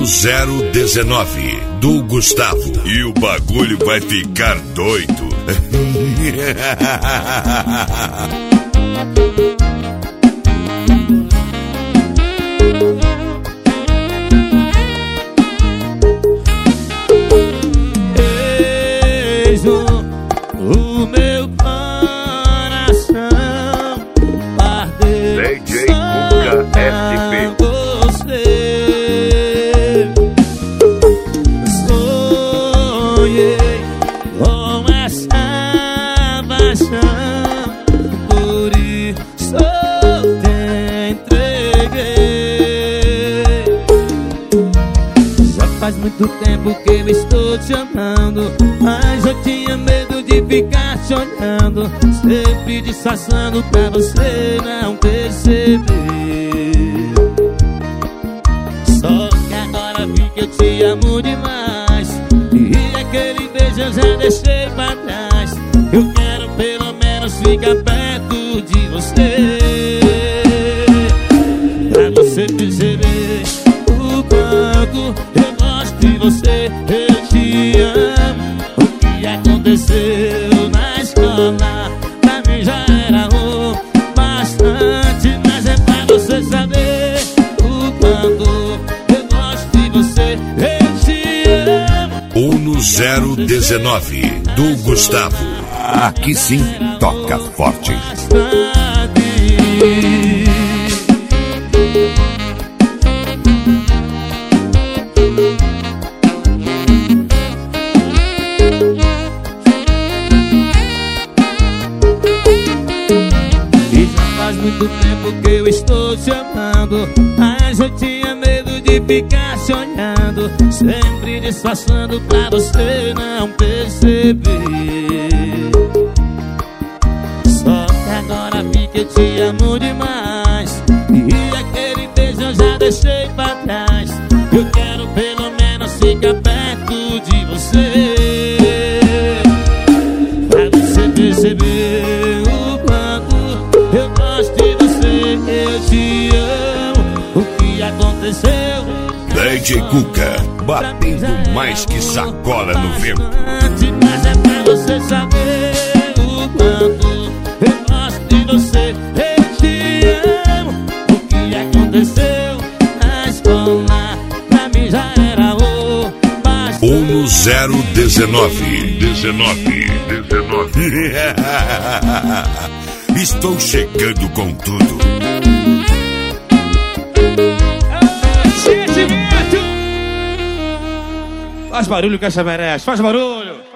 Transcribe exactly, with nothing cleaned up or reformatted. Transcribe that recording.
no zero dezenove, do Gustavo. E o bagulho vai ficar doido. Eis o, o meu coração ardeu. D J Cuca S P. Sonhei com essa paixão, por isso te entreguei. Já faz muito tempo que eu estou te amando, mas eu tinha medo de ficar te olhando, sempre disfarçando pra você não perceber. Só que agora vi que eu te amo demais, e aquele beijo eu já deixei pra trás. Eu quero pelo menos ficar perto de você, pra você perceber o quanto eu gosto de você. Eu te amo. O que aconteceu na escola pra mim já era o bastante, mas é pra você saber o quanto eu gosto de você. Eu te amo. Um no zero dezenove, do Gustavo. Aqui sim, toca forte. E já faz muito tempo que eu estou te amando, mas eu tinha medo de ficar te olhando, sempre disfarçando pra você não perceber. Só que agora vi que eu te amo demais, e aquele beijo eu já deixei pra trás. Eu quero pelo menos ficar perto de você, pra você perceber o quanto eu gosto de você. Eu te amo. O que aconteceu? D J Cuca, batendo mais que sacola no vento. Mas é pra você saber o quanto eu gosto de você. Eu te amo. O que aconteceu na escola pra mim já era o bastante. Um no zero dezenove. Dezenove. Dezenove. Estou chegando com tudo. Faz barulho que essa merece, faz barulho.